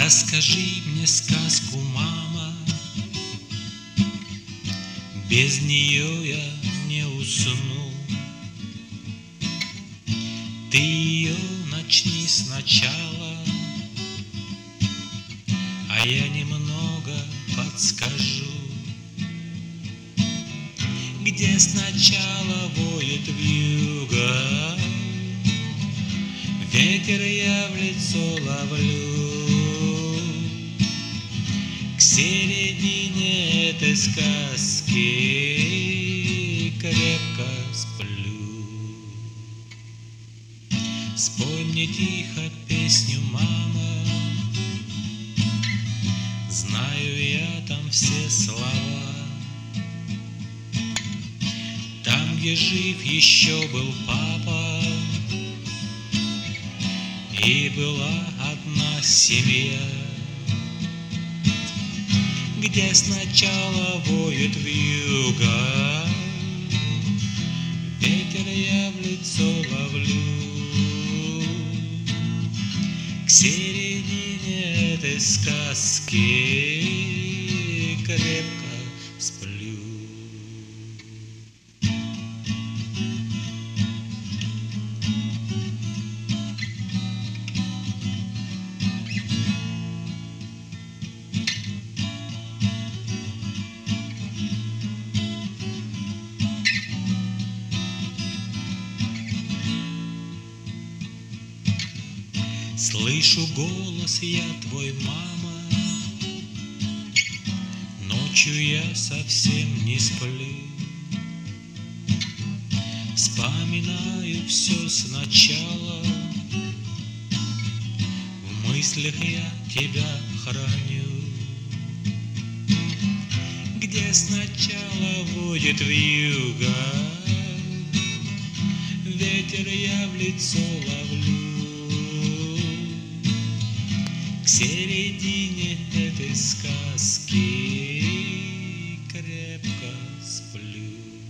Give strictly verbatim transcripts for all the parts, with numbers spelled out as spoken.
Расскажи мне сказку, мама, без нее я не усну. Ты ее начни сначала, а я немного подскажу. Где сначала воет вьюга, ветер я в лицо ловлю. К середине этой сказки крепко сплю. Спой мне тихо песню, мама, знаю я там все слова. Там, где жив еще был папа, и была одна семья. Где сначала воет вьюга, ветер я в лицо ловлю. К середине этой сказки крепко сплю. Слышу голос я твой, мама, ночью я совсем не сплю. Вспоминаю все сначала, в мыслях я тебя храню. Где сначала воет вьюга, ветер я в лицо ловлю. К середине этой сказки крепко сплю.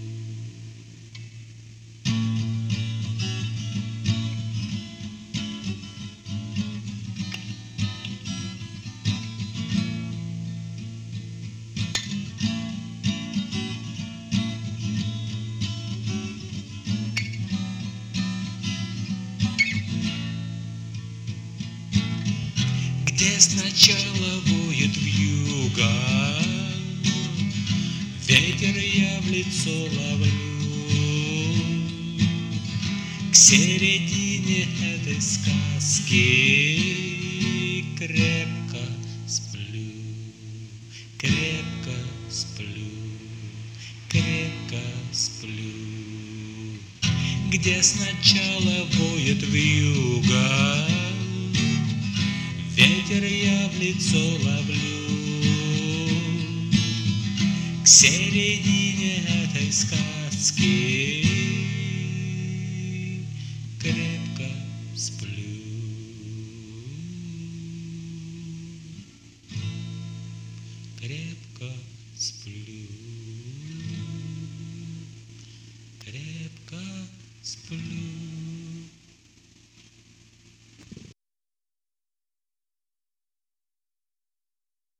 Где сначала воет вьюга, ветер я в лицо ловлю. К середине этой сказки крепко сплю, крепко сплю, крепко сплю. Где сначала воет вьюга, ветер я в лицо ловлю. К середине этой сказки крепко сплю. Крепко сплю. Крепко сплю.